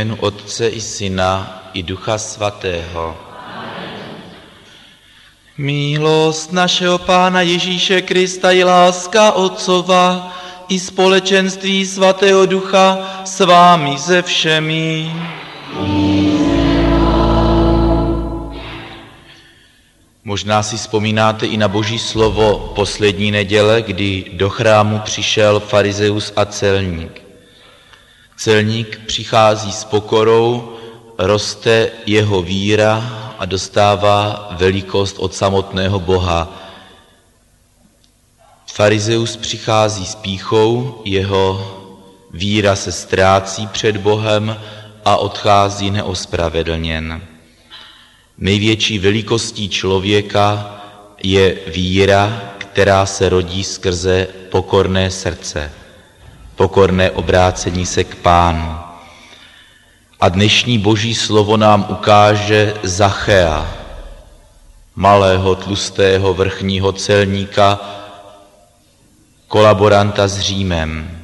jménu Otce i Syna i Ducha Svatého. Milost našeho Pána Ježíše Krista i láska Otcova i společenství Svatého Ducha s vámi se všemi. Možná si vzpomínáte i na Boží slovo poslední neděle, kdy do chrámu přišel farizeus a celník. Celník přichází s pokorou, roste jeho víra a dostává velikost od samotného Boha. Farizeus přichází s pýchou, jeho víra se ztrácí před Bohem a odchází neospravedlněn. Největší velikostí člověka je víra, která se rodí skrze pokorné srdce, pokorné obrácení se k Pánu. A dnešní Boží slovo nám ukáže Zachea, malého, tlustého, vrchního celníka, kolaboranta s Římem.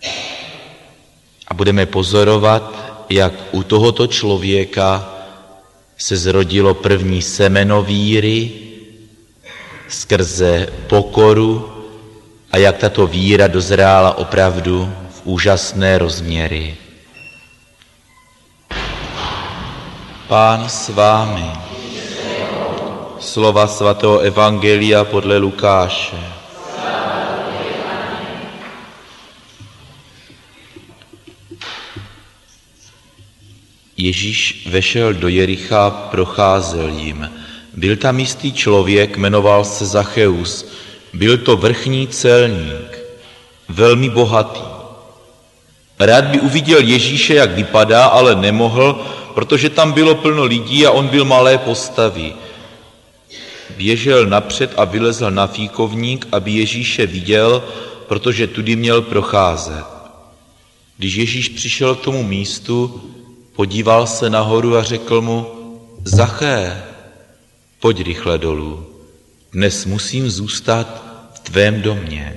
A budeme pozorovat, jak u tohoto člověka se zrodilo první semeno víry skrze pokoru a jak tato víra dozrála opravdu v úžasné rozměry. Pán s vámi. Slova svatého evangelia podle Lukáše. Ježíš vešel do Jericha, procházel jim. Byl tam jistý člověk, jmenoval se Zacheus. Byl to vrchní celník, velmi bohatý. Rád by uviděl Ježíše, jak vypadá, ale nemohl, protože tam bylo plno lidí a on byl malé postavy. Běžel napřed a vylezl na fíkovník, aby Ježíše viděl, protože tudy měl procházet. Když Ježíš přišel k tomu místu, podíval se nahoru a řekl mu: Zaché, pojď rychle dolů, dnes musím zůstat v tvém domě.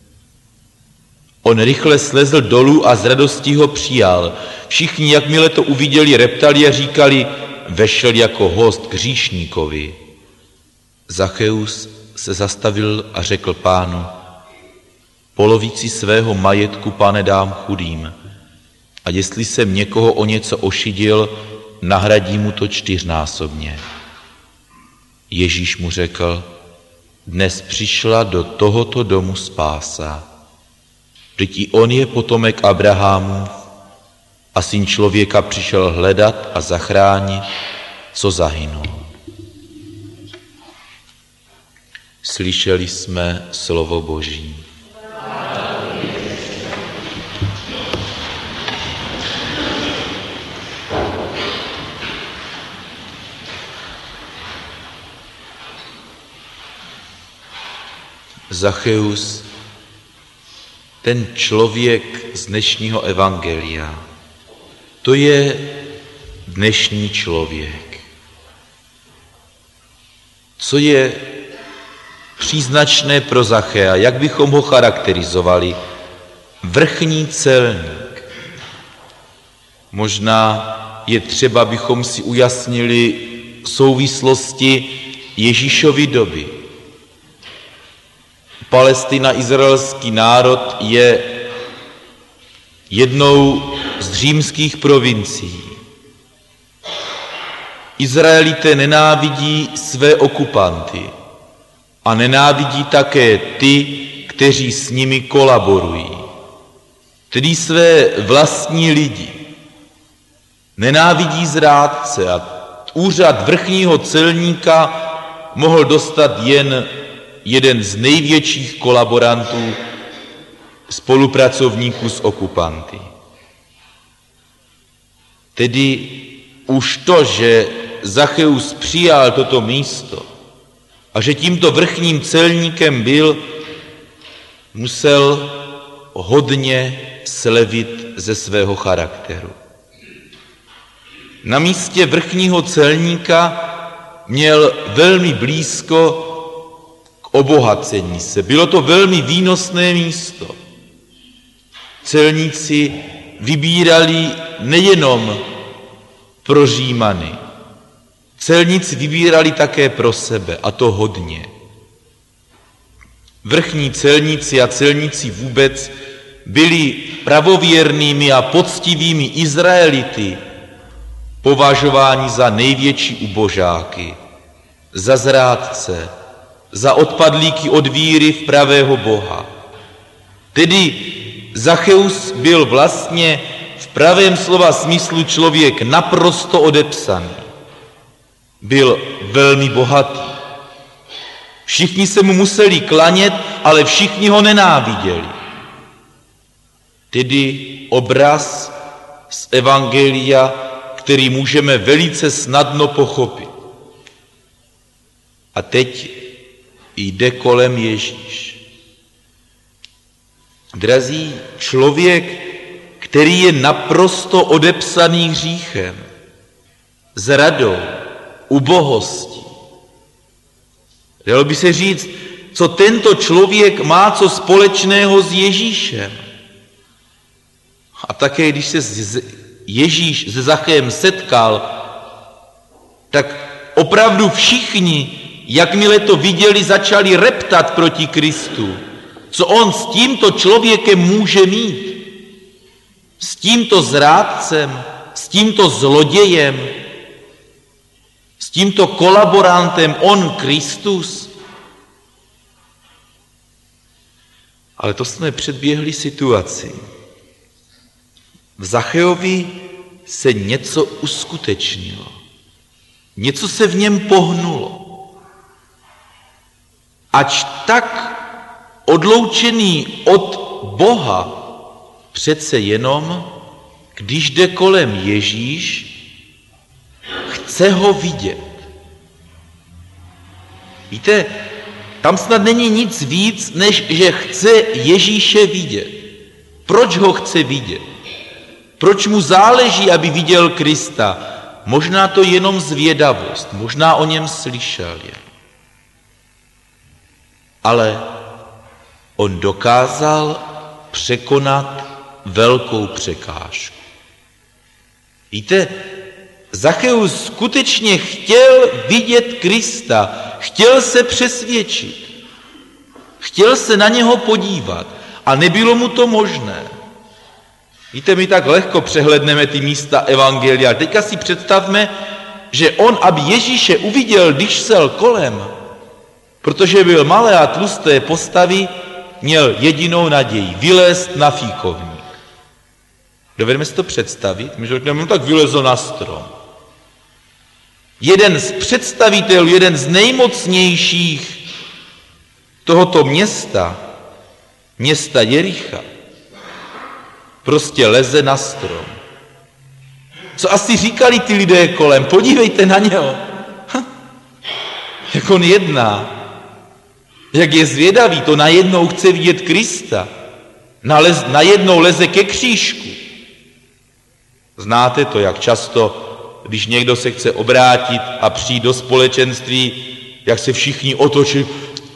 On rychle slezl dolů a s radostí ho přijal. Všichni, jakmile to uviděli, reptali a říkali: vešel jako host k hříšníkovi. Zacheus se zastavil a řekl Pánu: polovici svého majetku, Pane, dám chudým. A jestli jsem někoho o něco ošidil, nahradí mu to 4násobně. Ježíš mu řekl: dnes přišla do tohoto domu spása. Vždyť i on je potomek Abrahamův a Syn člověka přišel hledat a zachránit, co zahynul. Slyšeli jsme slovo Boží. Zacheus, ten člověk z dnešního evangelia, to je dnešní člověk. Co je příznačné pro Zachea, jak bychom ho charakterizovali? Vrchní celník. Možná je třeba, abychom si ujasnili souvislosti Ježíšovy doby. Palestina, izraelský národ, je jednou z římských provincií. Izraelité nenávidí své okupanty a nenávidí také ty, kteří s nimi kolaborují, tedy své vlastní lidi. Nenávidí zrádce a úřad vrchního celníka mohl dostat jen jeden z největších kolaborantů, spolupracovníků s okupanty. Tedy už to, že Zacheus přijal toto místo a že tímto vrchním celníkem byl, musel hodně slevit ze svého charakteru. Na místě vrchního celníka měl velmi blízko k obohacení se. Bylo to velmi výnosné místo. Celníci vybírali nejenom pro Římany. Celníci vybírali také pro sebe, a to hodně. Vrchní celníci a celníci vůbec byli pravověrnými a poctivými Izraelity považováni za největší ubožáky, za zrádce, za odpadlíky od víry v pravého Boha. Tedy Zacheus byl vlastně v pravém slova smyslu člověk naprosto odepsaný. Byl velmi bohatý. Všichni se mu museli klanět, ale všichni ho nenáviděli. Tedy obraz z Evangelia, který můžeme velice snadno pochopit. A teď jde kolem Ježíš. Drazí, člověk, který je naprosto odepsaný hříchem, zradou, ubohostí. Dalo by se říct, co tento člověk má co společného s Ježíšem. A také, když se Ježíš se Zachem setkal, tak opravdu všichni, jakmile to viděli, začali reptat proti Kristu. Co on s tímto člověkem může mít? S tímto zrádcem, s tímto zlodějem, s tímto kolaborantem, on Kristus? Ale to jsme předběhli situaci. V Zacheovi se něco uskutečnilo. Něco se v něm pohnulo. Ač tak odloučený od Boha, přece jenom, když jde kolem Ježíš, chce ho vidět. Víte, tam snad není nic víc, než že chce Ježíše vidět. Proč ho chce vidět? Proč mu záleží, aby viděl Krista? Možná to jenom zvědavost, možná o něm slyšel je. Ale on dokázal překonat velkou překážku. Víte, Zacheus skutečně chtěl vidět Krista, chtěl se přesvědčit, chtěl se na něho podívat a nebylo mu to možné. Víte, my tak lehko přehledneme ty místa Evangelia. Teďka si představme, že on, aby Ježíše uviděl, když šel kolem, protože byl malé a tlusté postavy, měl jedinou naději, vylézt na fíkovník. Dovedeme si to představit? My řekneme, no tak vylezl na strom. Jeden z představitelů, jeden z nejmocnějších tohoto města Jericha, prostě leze na strom. Co asi říkali ty lidé kolem? Podívejte na něho. Jak on jedná. Jak je zvědavý, to najednou chce vidět Krista. Najednou leze ke křížku. Znáte to, jak často, když někdo se chce obrátit a přijít do společenství, jak se všichni otočí.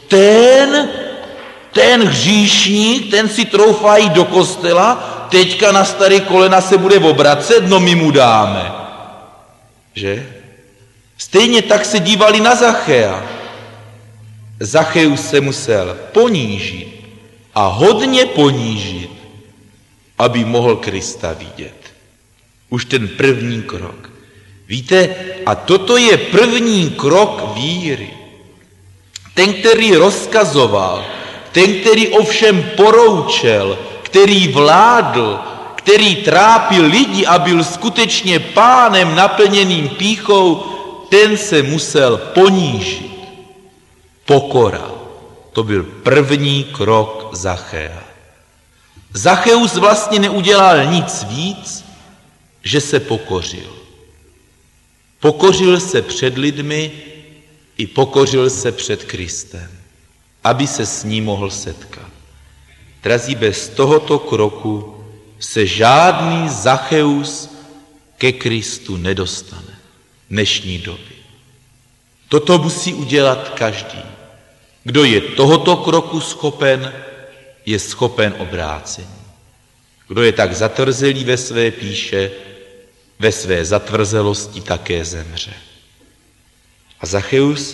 Ten hříšník, ten si troufá jít do kostela, teďka na staré kolena se bude obracet, no my mu dáme. Že? Stejně tak se dívali na Zachea. Zacheus se musel ponížit a hodně ponížit, aby mohl Krista vidět. Už ten první krok. Víte, a toto je první krok víry. Ten, který rozkazoval, ten, který ovšem poroučel, který vládl, který trápil lidi a byl skutečně pánem naplněným pýchou, ten se musel ponížit. Pokora. To byl první krok Zachea. Zacheus vlastně neudělal nic víc, že se pokořil. Pokořil se před lidmi i pokořil se před Kristem, aby se s ním mohl setkat. Drazí, bez tohoto kroku se žádný Zacheus ke Kristu nedostane v dnešní době. Toto musí udělat každý. Kdo je tohoto kroku schopen, je schopen obrácení. Kdo je tak zatvrzelý ve své píše, ve své zatvrzelosti také zemře. A Zacheus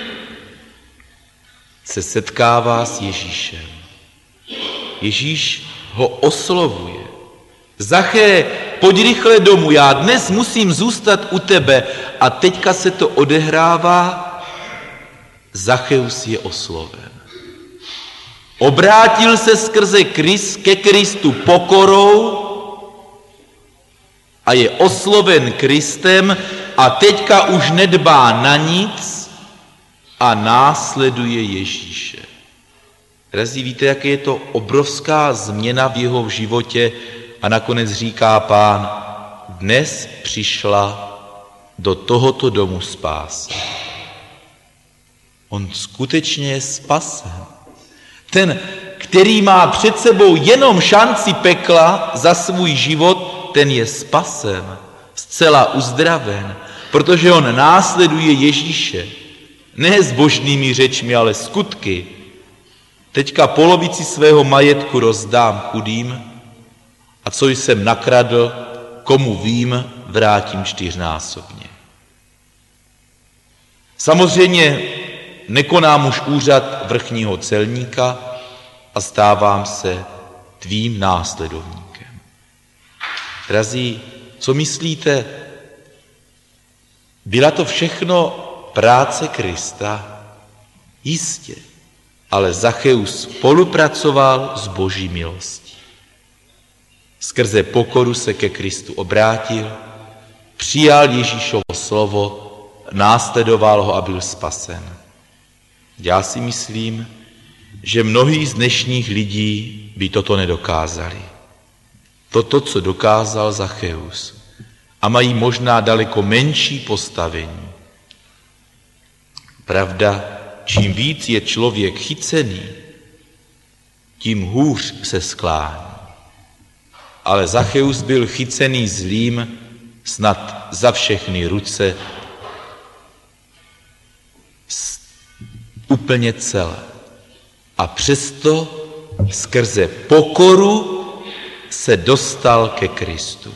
se setkává s Ježíšem. Ježíš ho oslovuje. Zaché, pojď rychle domů, já dnes musím zůstat u tebe. A teďka se to odehrává, Zacheus je osloven. Obrátil se skrze ke Kristu pokorou a je osloven Kristem a teďka už nedbá na nic a následuje Ježíše. Drazí, víte, jak je to obrovská změna v jeho životě a nakonec říká Pán, dnes přišla do tohoto domu spása. On skutečně je spasen. Ten, který má před sebou jenom šanci pekla za svůj život, ten je spasen, zcela uzdraven, protože on následuje Ježíše. Ne s božnými řečmi, ale skutky. Teďka polovici svého majetku rozdám chudým a co jsem nakradl, komu vím, vrátím 4násobně. Samozřejmě nekonám už úřad vrchního celníka a stávám se tvým následovníkem. Drazí, co myslíte? Byla to všechno práce Krista? Jistě, ale Zacheus spolupracoval s Boží milostí. Skrze pokoru se ke Kristu obrátil, přijal Ježíšovo slovo, následoval ho a byl spasen. Já si myslím, že mnohí z dnešních lidí by toto nedokázali. Toto, co dokázal Zacheus. A mají možná daleko menší postavení. Pravda, čím víc je člověk chycený, tím hůř se sklání. Ale Zacheus byl chycený zlým snad za všechny ruce, úplně celé. A přesto skrze pokoru se dostal ke Kristu.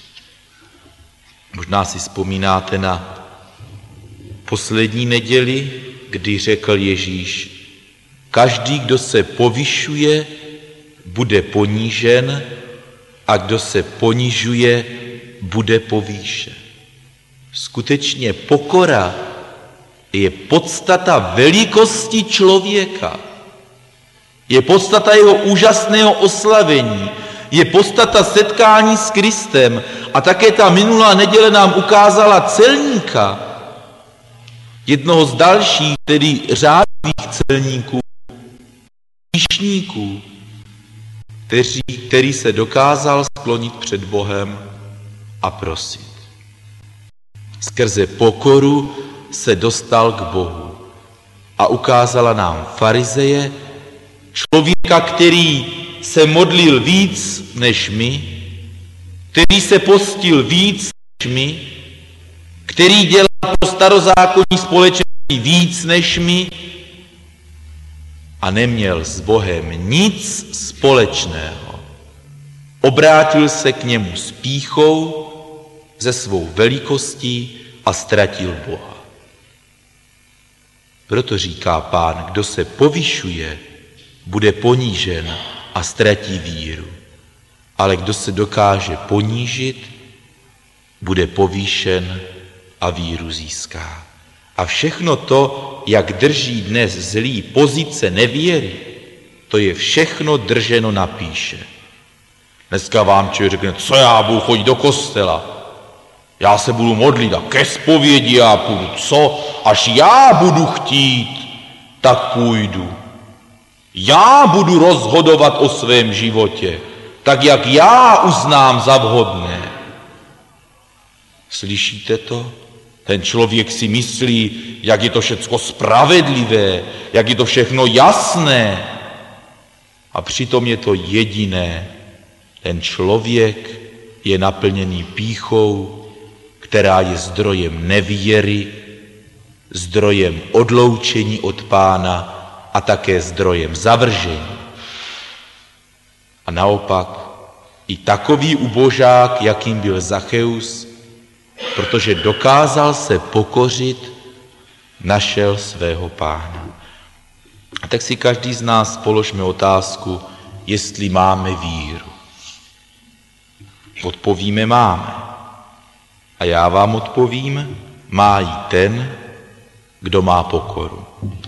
Možná si vzpomínáte na poslední neděli, kdy řekl Ježíš, každý, kdo se povyšuje, bude ponížen a kdo se ponižuje, bude povýšen. Skutečně pokora je podstata velikosti člověka. Je podstata jeho úžasného oslavení. Je podstata setkání s Kristem. A také ta minulá neděle nám ukázala celníka, jednoho z dalších, tedy řádných celníků, hříšníků, který se dokázal sklonit před Bohem a prosit. Skrze pokoru se dostal k Bohu a ukázala nám farizeje, člověka, který se modlil víc než my, který se postil víc než my, který dělal pro starozákonní společenství víc než my a neměl s Bohem nic společného. Obrátil se k němu s pýchou, ze svou velikostí a ztratil Boha. Proto říká Pán, kdo se povyšuje, bude ponížen a ztratí víru. Ale kdo se dokáže ponížit, bude povýšen a víru získá. A všechno to, jak drží dnes zlý pozice nevěry, to je všechno drženo na píše. Dneska vám člověk řekne, co já budu chodit do kostela, já se budu modlit a ke zpovědi já půjdu, co? Až já budu chtít, tak půjdu. Já budu rozhodovat o svém životě, tak jak já uznám za vhodné. Slyšíte to? Ten člověk si myslí, jak je to všecko spravedlivé, jak je to všechno jasné. A přitom je to jediné. Ten člověk je naplněný pýchou, která je zdrojem nevěry, zdrojem odloučení od Pána a také zdrojem zavržení. A naopak i takový ubožák, jakým byl Zacheus, protože dokázal se pokořit, našel svého Pána. A tak si každý z nás položme otázku, jestli máme víru. Odpovíme máme. A já vám odpovím, má ji ten, kdo má pokoru.